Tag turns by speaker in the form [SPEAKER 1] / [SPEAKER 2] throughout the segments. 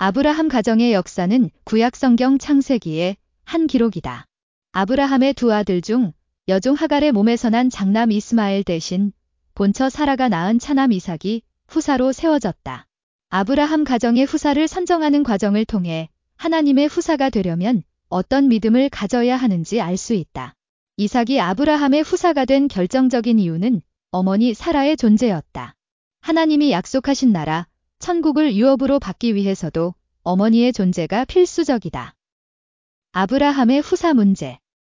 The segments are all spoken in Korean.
[SPEAKER 1] 아브라함 가정의 역사는 구약성경 창세기의 한 기록이다. 아브라함의 두 아들 중 여종 하갈의 몸에서 난 장남 이스마엘 대신 본처 사라가 낳은 차남 이삭이 후사로 세워졌다. 아브라함 가정의 후사를 선정하는 과정을 통해 하나님의 후사가 되려면 어떤 믿음을 가져야 하는지 알 수 있다. 이삭이 아브라함의 후사가 된 결정적인 이유는 어머니 사라의 존재였다. 하나님이 약속하신 나라, 천국을 유업으로 받기 위해서도 어머니의 존재가 필수적이다. 아브라함의 후사 문제.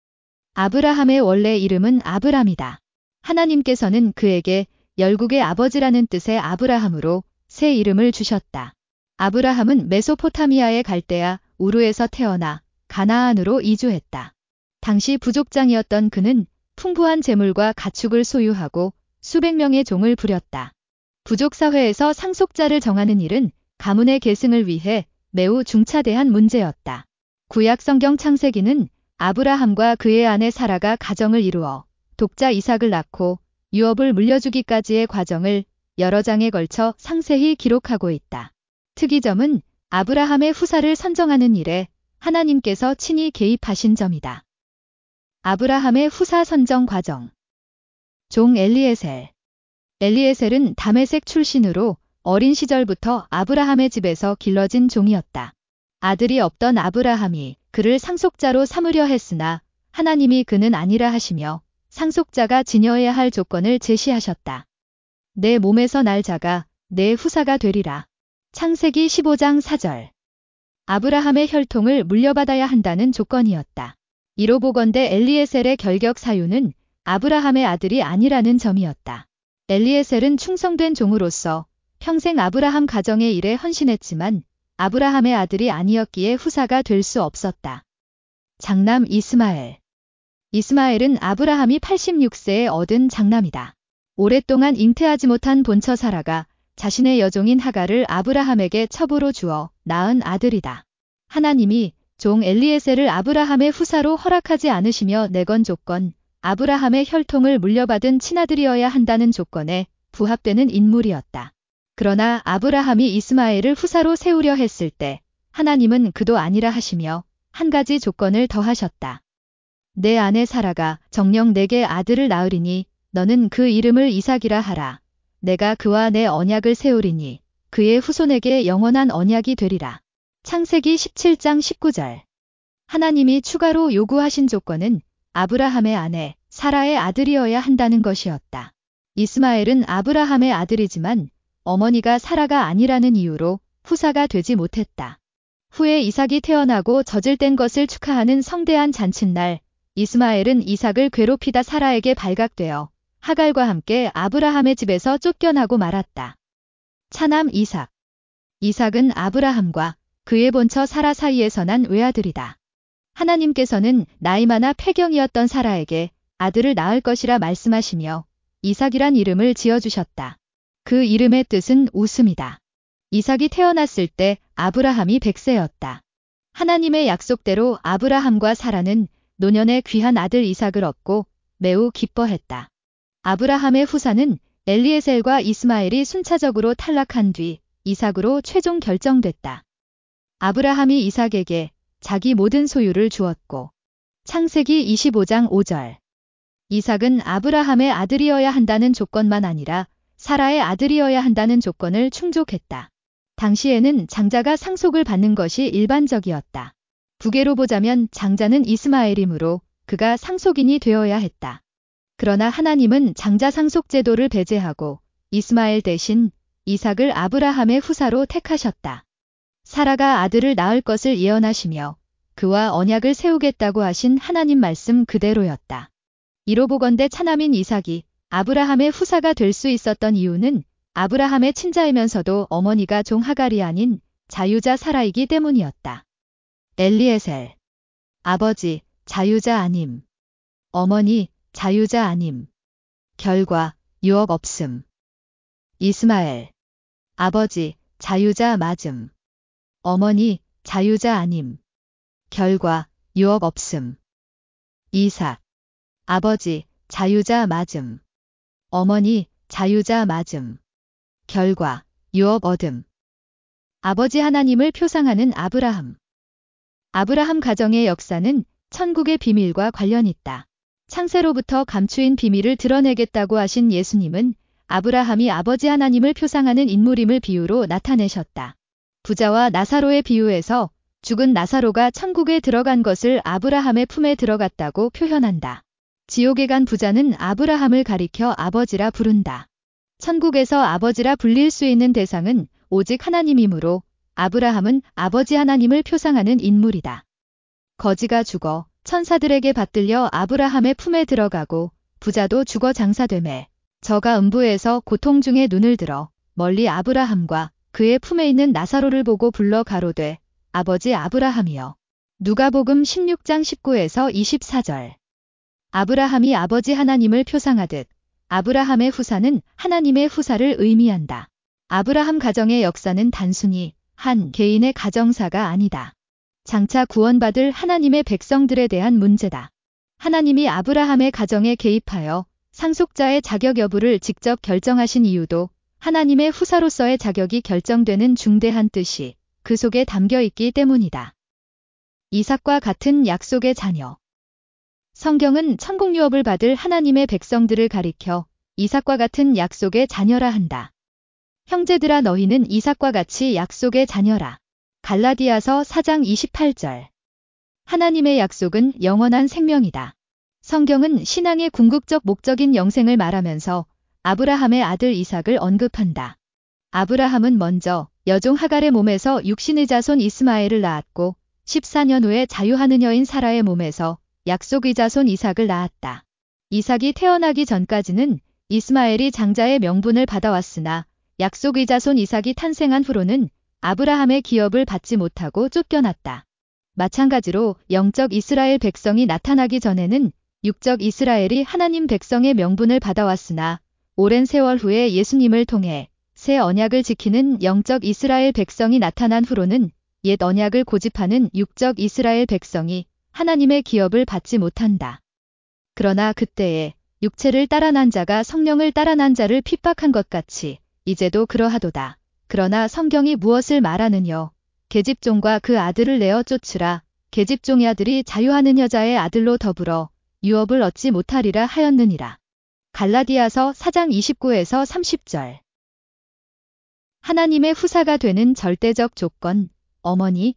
[SPEAKER 1] 아브라함의 원래 이름은 아브람이다. 하나님께서는 그에게 열국의 아버지라는 뜻의 아브라함으로 새 이름을 주셨다. 아브라함은 메소포타미아의 갈대아 우르에서 태어나 가나안으로 이주했다. 당시 부족장이었던 그는 풍부한 재물과 가축을 소유하고 수백 명의 종을 부렸다. 부족사회에서 상속자를 정하는 일은 가문의 계승을 위해 매우 중차대한 문제였다. 구약성경 창세기는 아브라함과 그의 아내 사라가 가정을 이루어 독자 이삭을 낳고 유업을 물려주기까지의 과정을 여러 장에 걸쳐 상세히 기록하고 있다. 특이점은 아브라함의 후사를 선정하는 일에 하나님께서 친히 개입하신 점이다. 아브라함의 후사 선정 과정. 종 엘리에셀. 엘리에셀은 다메섹 출신으로 어린 시절부터 아브라함의 집에서 길러진 종이었다. 아들이 없던 아브라함이 그를 상속자로 삼으려 했으나 하나님이 그는 아니라 하시며 상속자가 지녀해야 할 조건을 제시하셨다. 내 몸에서 날 자가 내 후사가 되리라. 창세기 15장 4절. 아브라함의 혈통을 물려받아야 한다는 조건이었다. 이로 보건대 엘리에셀의 결격 사유는 아브라함의 아들이 아니라는 점이었다. 엘리에셀은 충성된 종으로서 평생 아브라함 가정의 일에 헌신했지만 아브라함의 아들이 아니었기에 후사가 될 수 없었다. 장남 이스마엘. 이스마엘은 아브라함이 86세에 얻은 장남이다. 오랫동안 잉태하지 못한 본처 사라가 자신의 여종인 하갈을 아브라함에게 첩으로 주어 낳은 아들이다. 하나님이 종 엘리에셀을 아브라함의 후사로 허락하지 않으시며 내건 조건, 아브라함의 혈통을 물려받은 친아들이어야 한다는 조건에 부합되는 인물이었다. 그러나 아브라함이 이스마엘을 후사로 세우려 했을 때 하나님은 그도 아니라 하시며 한 가지 조건을 더하셨다. 내 아내 사라가 정녕 내게 아들을 낳으리니 너는 그 이름을 이삭이라 하라. 내가 그와 내 언약을 세우리니 그의 후손에게 영원한 언약이 되리라. 창세기 17장 19절. 하나님이 추가로 요구하신 조건은 아브라함의 아내 사라의 아들이어야 한다는 것이었다. 이스마엘은 아브라함의 아들이지만 어머니가 사라가 아니라는 이유로 후사가 되지 못했다. 후에 이삭이 태어나고 젖을뗀 것을 축하하는 성대한 잔칫날, 이스마엘은 이삭을 괴롭히다 사라에게 발각되어 하갈과 함께 아브라함의 집에서 쫓겨나고 말았다. 차남 이삭. 이삭은 아브라함과 그의 본처 사라 사이에서 난 외아들이다. 하나님께서는 나이 많아 폐경이었던 사라에게 아들을 낳을 것이라 말씀하시며 이삭이란 이름을 지어주셨다. 그 이름의 뜻은 웃음이다. 이삭이 태어났을 때 아브라함이 100세였다. 하나님의 약속대로 아브라함과 사라는 노년에 귀한 아들 이삭을 얻고 매우 기뻐했다. 아브라함의 후사는 엘리에셀과 이스마엘이 순차적으로 탈락한 뒤 이삭으로 최종 결정됐다. 아브라함이 이삭에게 자기 모든 소유를 주었고 창세기 25장 5절. 이삭은 아브라함의 아들이어야 한다는 조건만 아니라 사라의 아들이어야 한다는 조건을 충족했다. 당시에는 장자가 상속을 받는 것이 일반적이었다. 부계로 보자면 장자는 이스마엘이므로 그가 상속인이 되어야 했다. 그러나 하나님은 장자 상속 제도를 배제하고 이스마엘 대신 이삭을 아브라함의 후사로 택하셨다. 사라가 아들을 낳을 것을 예언하시며 그와 언약을 세우겠다고 하신 하나님 말씀 그대로였다. 이로 보건대 차남인 이삭이 아브라함의 후사가 될 수 있었던 이유는 아브라함의 친자이면서도 어머니가 종 하갈이 아닌 자유자 사라이기 때문이었다. 엘리에셀. 아버지, 자유자 아님. 어머니, 자유자 아님. 결과, 유업 없음. 이스마엘. 아버지, 자유자 맞음. 어머니, 자유자 아님. 결과, 유업 없음. 이삭. 아버지, 자유자 맞음. 어머니, 자유자 맞음. 결과, 유업 얻음. 아버지 하나님을 표상하는 아브라함. 아브라함 가정의 역사는 천국의 비밀과 관련 있다. 창세로부터 감추인 비밀을 드러내겠다고 하신 예수님은 아브라함이 아버지 하나님을 표상하는 인물임을 비유로 나타내셨다. 부자와 나사로의 비유에서 죽은 나사로가 천국에 들어간 것을 아브라함의 품에 들어갔다고 표현한다. 지옥에 간 부자는 아브라함을 가리켜 아버지라 부른다. 천국에서 아버지라 불릴 수 있는 대상은 오직 하나님이므로 아브라함은 아버지 하나님을 표상하는 인물이다. 거지가 죽어 천사들에게 받들려 아브라함의 품에 들어가고 부자도 죽어 장사되매 저가 음부에서 고통 중에 눈을 들어 멀리 아브라함과 그의 품에 있는 나사로를 보고 불러 가로되 아버지 아브라함이여. 누가복음 16장 19에서 24절. 아브라함이 아버지 하나님을 표상하듯 아브라함의 후사는 하나님의 후사를 의미한다. 아브라함 가정의 역사는 단순히 한 개인의 가정사가 아니다. 장차 구원받을 하나님의 백성들에 대한 문제다. 하나님이 아브라함의 가정에 개입하여 상속자의 자격 여부를 직접 결정하신 이유도 하나님의 후사로서의 자격이 결정되는 중대한 뜻이 그 속에 담겨 있기 때문이다. 이삭과 같은 약속의 자녀. 성경은 천국 유업을 받을 하나님의 백성들을 가리켜 이삭과 같은 약속의 자녀라 한다. 형제들아 너희는 이삭과 같이 약속의 자녀라. 갈라디아서 4장 28절. 하나님의 약속은 영원한 생명이다. 성경은 신앙의 궁극적 목적인 영생을 말하면서 아브라함의 아들 이삭을 언급한다. 아브라함은 먼저 여종 하갈의 몸에서 육신의 자손 이스마엘을 낳았고 14년 후에 자유하는 여인 사라의 몸에서 약속의 자손 이삭을 낳았다. 이삭이 태어나기 전까지는 이스마엘이 장자의 명분을 받아왔으나 약속의 자손 이삭이 탄생한 후로는 아브라함의 기업을 받지 못하고 쫓겨났다. 마찬가지로 영적 이스라엘 백성이 나타나기 전에는 육적 이스라엘이 하나님 백성의 명분을 받아왔으나 오랜 세월 후에 예수님을 통해 새 언약을 지키는 영적 이스라엘 백성이 나타난 후로는 옛 언약을 고집하는 육적 이스라엘 백성이 하나님의 기업을 받지 못한다. 그러나 그때에 육체를 따라 난 자가 성령을 따라 난 자를 핍박한 것 같이 이제도 그러하도다. 그러나 성경이 무엇을 말하느뇨? 계집종과 그 아들을 내어 쫓으라. 계집종의 아들이 자유하는 여자의 아들로 더불어 유업을 얻지 못하리라 하였느니라. 갈라디아서 4장 29에서 30절. 하나님의 후사가 되는 절대적 조건, 어머니.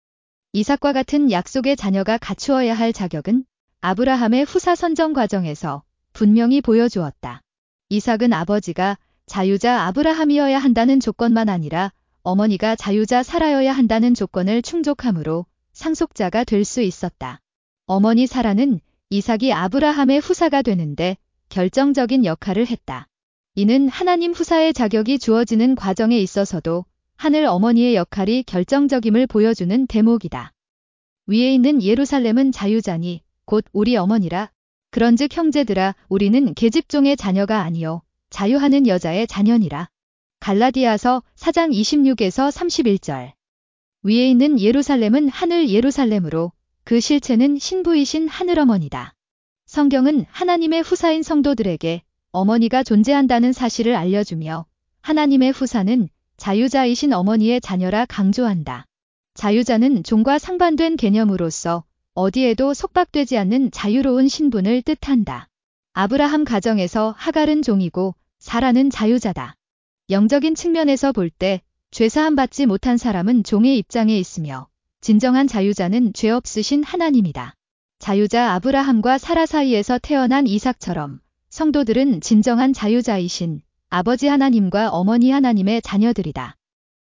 [SPEAKER 1] 이삭과 같은 약속의 자녀가 갖추어야 할 자격은 아브라함의 후사 선정 과정에서 분명히 보여주었다. 이삭은 아버지가 자유자 아브라함이어야 한다는 조건만 아니라 어머니가 자유자 사라여야 한다는 조건을 충족함으로 상속자가 될 수 있었다. 어머니 사라는 이삭이 아브라함의 후사가 되는데 결정적인 역할을 했다. 이는 하나님 후사의 자격이 주어지는 과정에 있어서도 하늘 어머니의 역할이 결정적임을 보여주는 대목이다. 위에 있는 예루살렘은 자유자니 곧 우리 어머니라. 그런즉 형제들아 우리는 계집종의 자녀가 아니요 자유하는 여자의 자녀니라. 갈라디아서 4장 26에서 31절. 위에 있는 예루살렘은 하늘 예루살렘으로 그 실체는 신부이신 하늘어머니다. 성경은 하나님의 후사인 성도들에게 어머니가 존재한다는 사실을 알려주며 하나님의 후사는 자유자이신 어머니의 자녀라 강조한다. 자유자는 종과 상반된 개념으로서 어디에도 속박되지 않는 자유로운 신분을 뜻한다. 아브라함 가정에서 하갈은 종이고 사라는 자유자다. 영적인 측면에서 볼 때 죄사함 받지 못한 사람은 종의 입장에 있으며 진정한 자유자는 죄 없으신 하나님이다. 자유자 아브라함과 사라 사이에서 태어난 이삭처럼 성도들은 진정한 자유자이신 아버지 하나님과 어머니 하나님의 자녀들이다.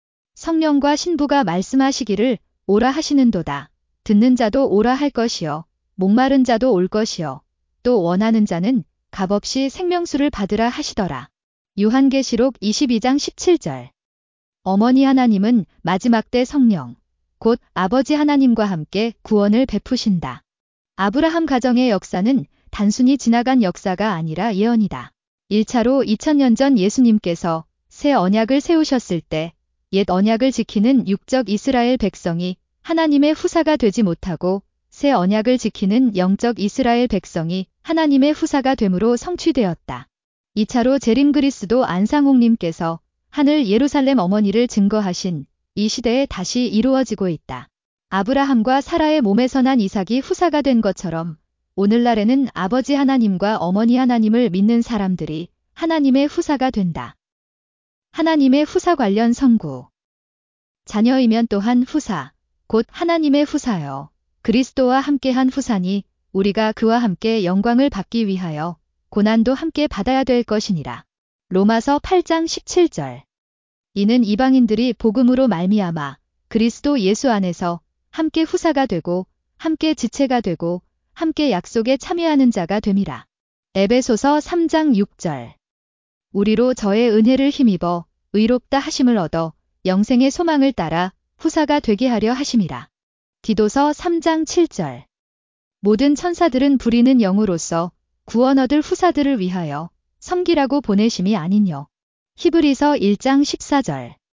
[SPEAKER 1] 성령과 신부가 말씀하시기를 오라 하시는도다. 듣는 자도 오라 할 것이요 목마른 자도 올 것이요 또 원하는 자는 값없이 생명수를 받으라 하시더라. 요한계시록 22장 17절. 어머니 하나님은 마지막 때 성령, 곧 아버지 하나님과 함께 구원을 베푸신다. 아브라함 가정의 역사는 단순히 지나간 역사가 아니라 예언이다. 1차로 2000년 전 예수님께서 새 언약을 세우셨을 때 옛 언약을 지키는 육적 이스라엘 백성이 하나님의 후사가 되지 못하고 새 언약을 지키는 영적 이스라엘 백성이 하나님의 후사가 됨으로 성취되었다. 2차로 재림 그리스도 안상홍님께서 하늘 예루살렘 어머니를 증거하신 이 시대에 다시 이루어지고 있다. 아브라함과 사라의 몸에서 난 이삭이 후사가 된 것처럼 오늘날에는 아버지 하나님과 어머니 하나님을 믿는 사람들이 하나님의 후사가 된다. 하나님의 후사 관련 선구. 자녀이면 또한 후사, 곧 하나님의 후사여. 그리스도와 함께한 후사니 우리가 그와 함께 영광을 받기 위하여 고난도 함께 받아야 될 것이니라. 로마서 8장 17절. 이는 이방인들이 복음으로 말미암아 그리스도 예수 안에서 함께 후사가 되고 함께 지체가 되고 함께 약속에 참여하는 자가 됨이라. 에베소서 3장 6절. 우리로 저의 은혜를 힘입어 의롭다 하심을 얻어 영생의 소망을 따라 후사가 되게 하려 하심이라. 디도서 3장 7절. 모든 천사들은 부리는 영으로서 구원 얻을 후사들을 위하여 섬기라고 보내심이 아니뇨. 히브리서 1장 14절.